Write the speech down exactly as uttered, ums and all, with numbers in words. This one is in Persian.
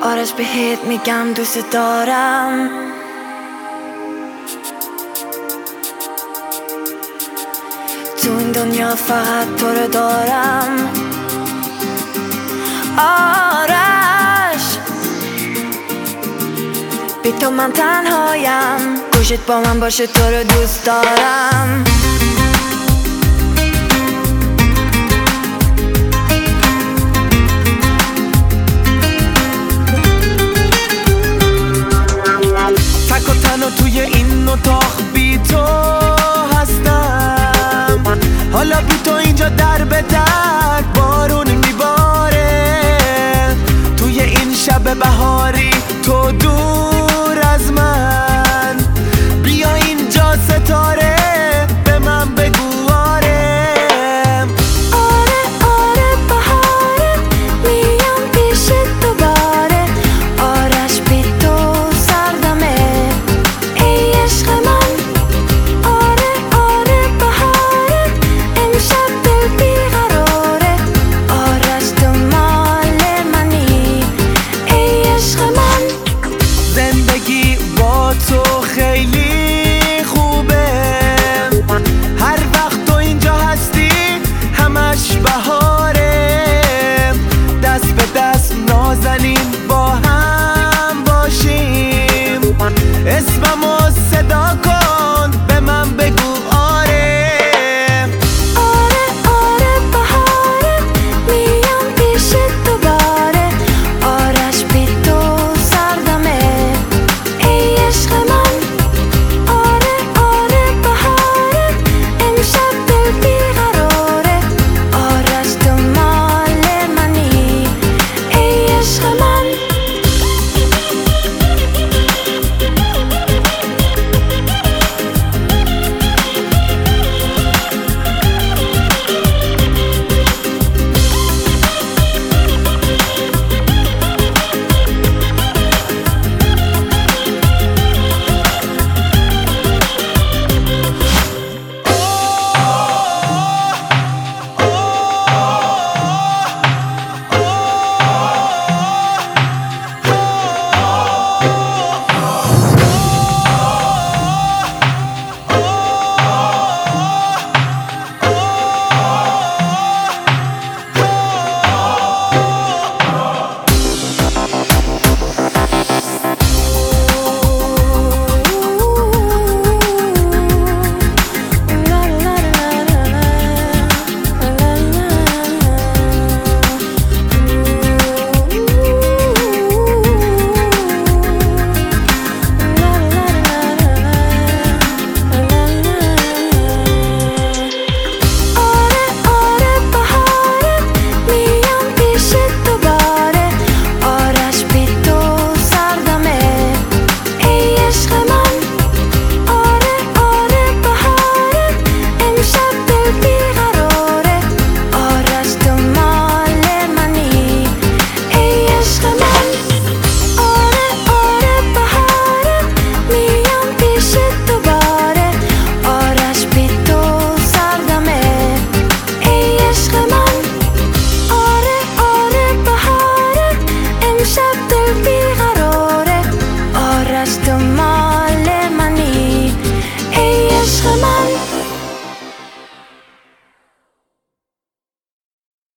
آرش بهت میگم دوست دارم. تو این دنیا فقط تو رو دارم. آرش بی تو من تنهایم، گوشت با من باشه تو رو دوست دارم. تک و تنها توی این اتاق بی تو هستم. حالا بی تو اینجا در به در بارون میباره. توی این شب بهار